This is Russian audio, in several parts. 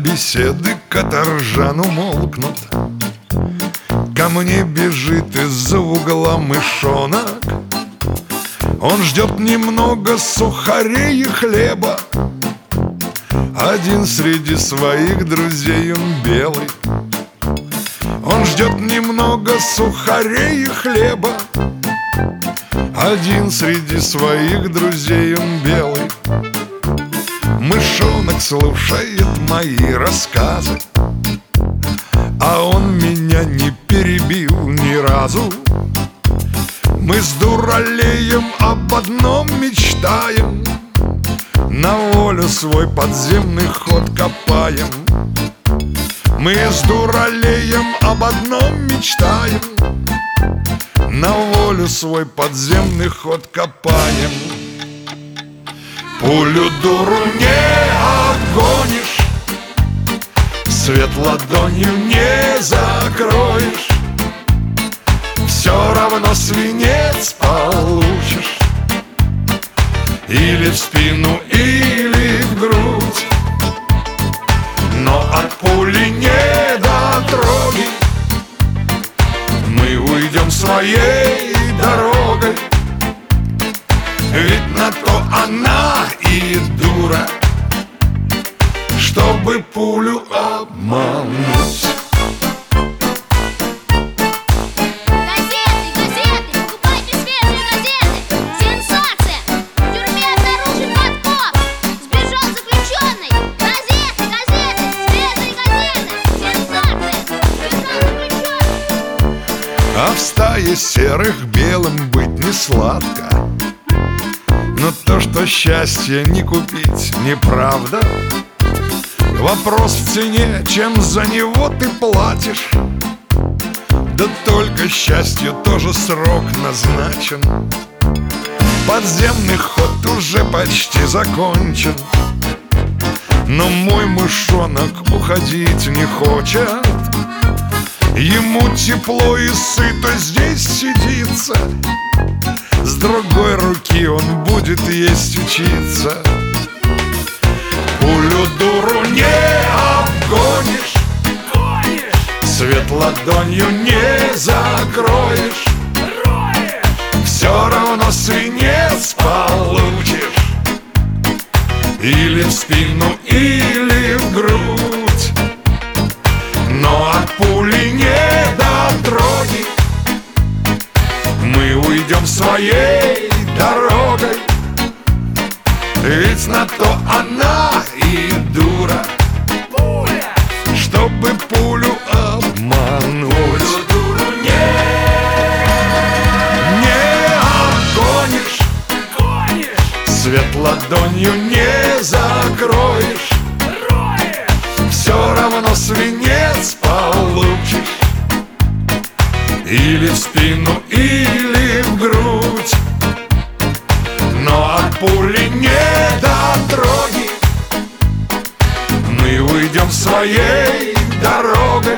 беседы каторжан умолкнут. Ко мне бежит из-за угла мышонок. Он ждет немного сухарей и хлеба. Один среди своих друзей он белый. Он ждет немного сухарей и хлеба. Один среди своих друзей он белый. Мышонок слушает мои рассказы, а он меня не перебил ни разу. Мы с дуралеем об одном мечтаем, на волю свой подземный ход копаем. Мы с дуралеем об одном мечтаем, на волю свой подземный ход копаем. Пулю дуру не обгонишь, свет ладонью не закроешь. Все равно свинец получишь, или в спину, или в грудь. Но от пули не дотроги, мы уйдем своей дорогой. Ведь на то она и дура, чтобы пулю обмануть. А в стае серых белым быть не сладко. Но то, что счастье не купить, неправда. Вопрос в цене, чем за него ты платишь. Да только счастью тоже срок назначен. Подземный ход уже почти закончен. Но мой мышонок уходить не хочет. Ему тепло и сыто здесь сидится. С другой руки он будет есть учиться. Пулю дуру не обгонишь, свет ладонью не закроешь. Все равно свинец получишь, или в спину, или в грудь. Но от пули не дотроги, мы уйдем своей дорогой. Ведь на то она и дура, чтобы пулю обмануть. Пулю дуру не обгонишь, свет ладонью не закроешь. Все равно свинец получишь, или в спину, или в грудь. Но от пули не дотроги, мы уйдем своей дорогой.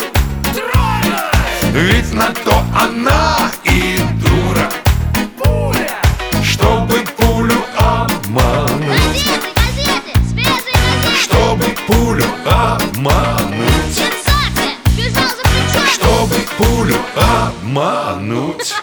Ведь на то она и дура, чтобы пулю обмануть. Чтобы пулю обмануть. Чтобы пулю обмануть.